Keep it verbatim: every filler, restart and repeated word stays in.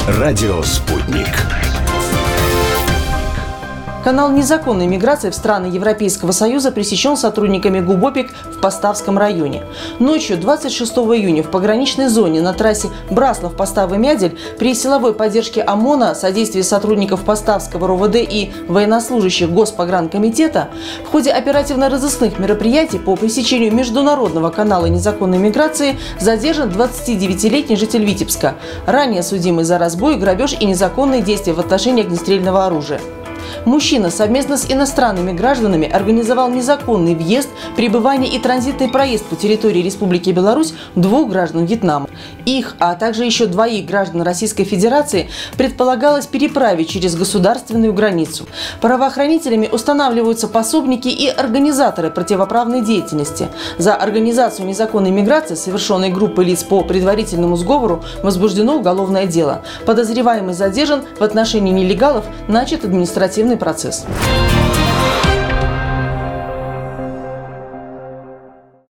Радио «Спутник». Канал незаконной миграции в страны Европейского Союза пресечен сотрудниками ГУБОПИК в Поставском районе. Ночью двадцать шестого июня в пограничной зоне на трассе Браслав-Поставы-Мядель при силовой поддержке ОМОНа, содействии сотрудников Поставского РОВД и военнослужащих Госпогранкомитета в ходе оперативно-розыскных мероприятий по пресечению международного канала незаконной миграции задержан двадцатидевятилетний житель Витебска, ранее судимый за разбой, грабеж и незаконные действия в отношении огнестрельного оружия. Мужчина совместно с иностранными гражданами организовал незаконный въезд, пребывание и транзитный проезд по территории Республики Беларусь двух граждан Вьетнама. Их, а также еще двоих граждан Российской Федерации предполагалось переправить через государственную границу. Правоохранителями устанавливаются пособники и организаторы противоправной деятельности. За организацию незаконной миграции, совершенной группой лиц по предварительному сговору, возбуждено уголовное дело. Подозреваемый задержан, в отношении нелегалов начат административный процесс.